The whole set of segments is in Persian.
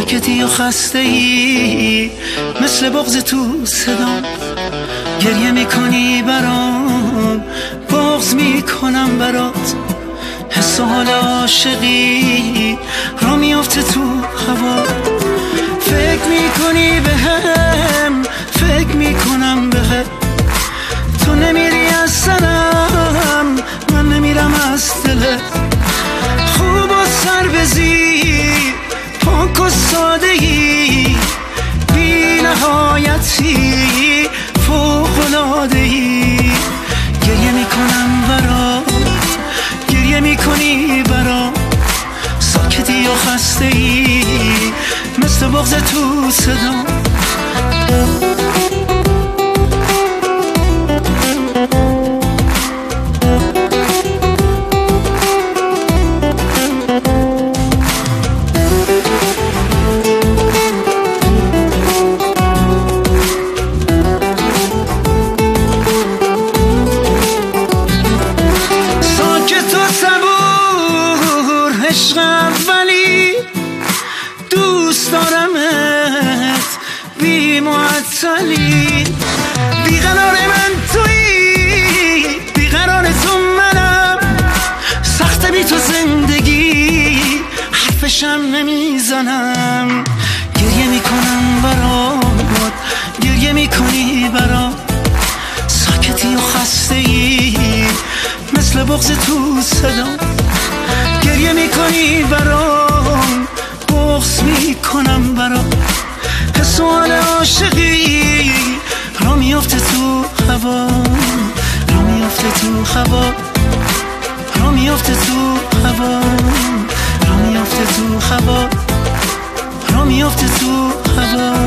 ساکتی و خسته ای مثل بغض تو صدا، گریه میکنی برام، بغض میکنم برات، حس و حال عاشقی را میافته تو هوا. فکر میکنی بهم، فکر میکنم بهت، تو نمیری از سرم، من نمیرم از دلت. خوب و سر بزی، پاک و ساده ای، بی نهایتی، فوق‌العاده ای. گریه میکنم برات، گریه میکنی برام، ساکتی و خسته ای مثل بغض تو صدا. عشقم ولی دوست دارمت، بی معطلی، بیقرار من تویی، بیقرار تو منم، سخته بی تو زندگی، حرفشم نمیزنم. گریه میکنم برات، گریه میکنی برام، ساکتی و خسته ای مثل بغض تو صدا. گریه میکنی برام، بغض میکنم برام، حس و حال عاشقی را میافته تو هوا، را میافته تو هوا، را میافته تو هوا، را میافته تو هوا، را میافته تو هوا.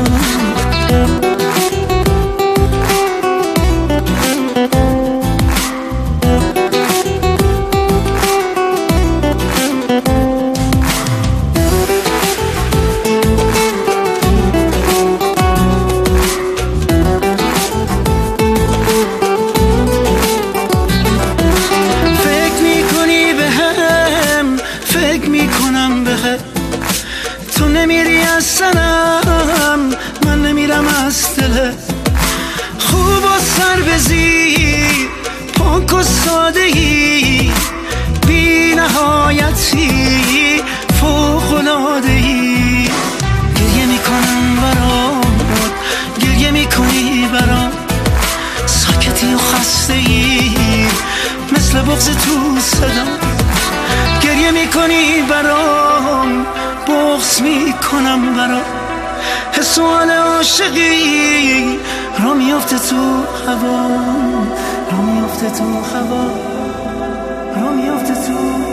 تو نمیری از سرم، من نمیرم از دلت. خوب و سر بزی، پاک و ساده ای، بی نهایتی، فوق‌العاده ای. گریه میکنم برات، گریه میکنی برام، ساکتی و خسته ای مثل بغض تو صدا. گریه میکنی برام، بغض میکنم برام، حس و حال عاشقی را میافته تو هوا، را میافته تو هوا، را میافته تو